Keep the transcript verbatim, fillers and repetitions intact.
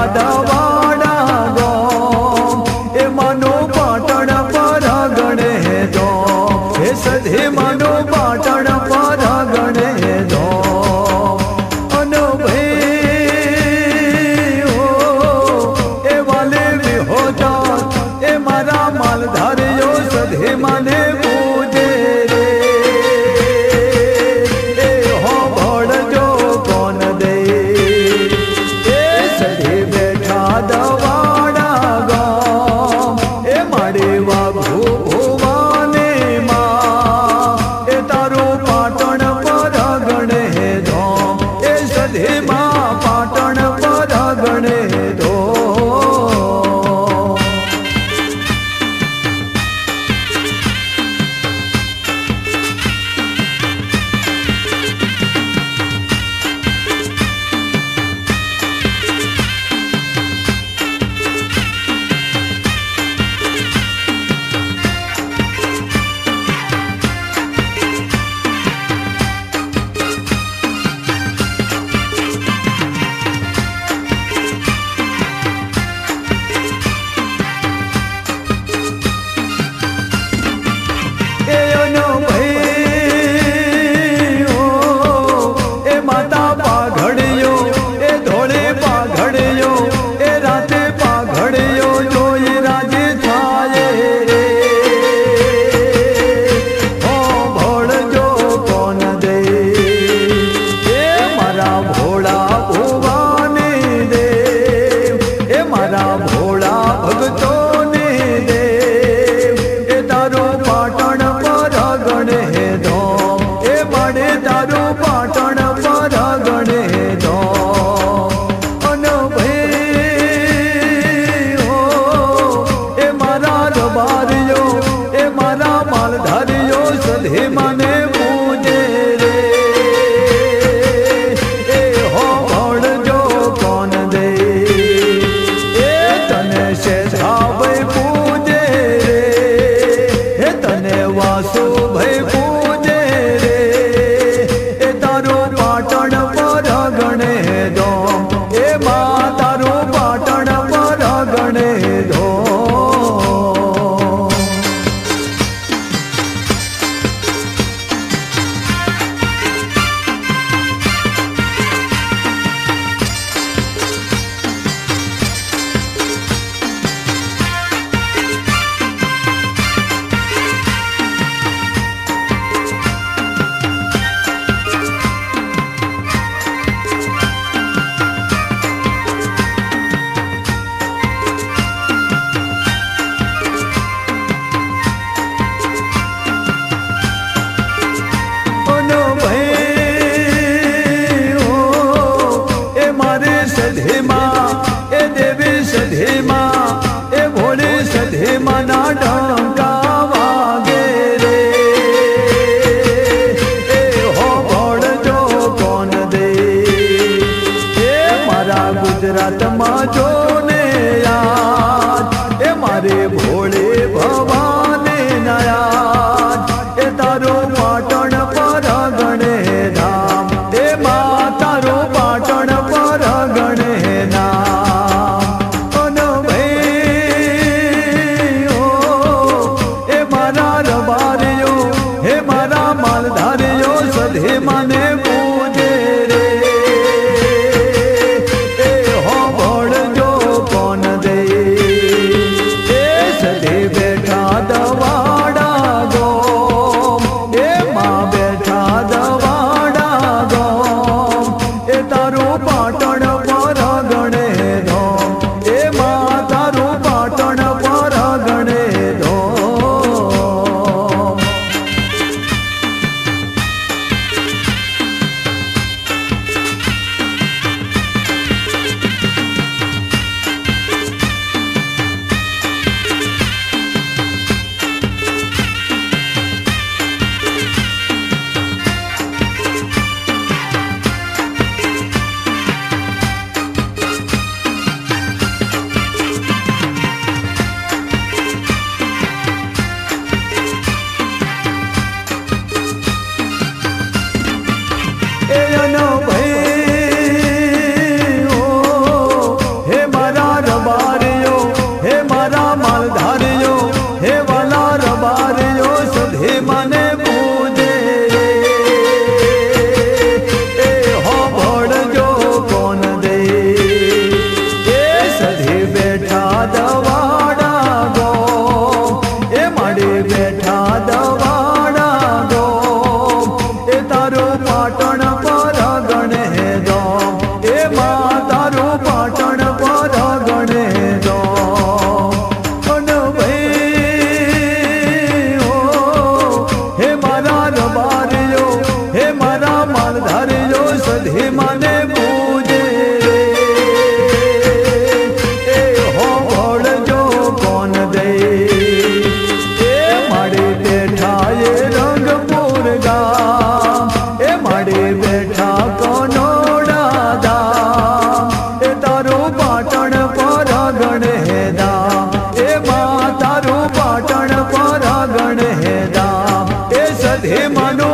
દવાડા ગોમ એ માનો પાટણ પર ગણે દો એ સધે માનો પાટણ પર ગણે દો અનો ભાઈ હો એ વાલે વિહોતા એ મારા માલધારીઓ સધે માને પૂજે રે એ હો ભળજો કોણ દે એ સધે બેઠા દવાડા ગામ એ મારે વાઘો ભુવાને માં એ તારું પાટણ પર ગણે ધોમ એ સધે માં પાટણ પર ગણે ધોમ ગુજરાત માં જોને યાદ એ મારે ભોળે ભવાને નયાદ એ તારો પાટણ પર ગણે ધામ એ માં તારો પાટણ પર ગણે નામ અનો ભાઈ હો એ મારા રબારીઓ હે મારા માલધારીઓ સધે મને પૂજે રે એ હો ભળજો પાટણ પર ગણે દામ એ માં તારું પાટણ પર ગણે દામ એ સધે માનો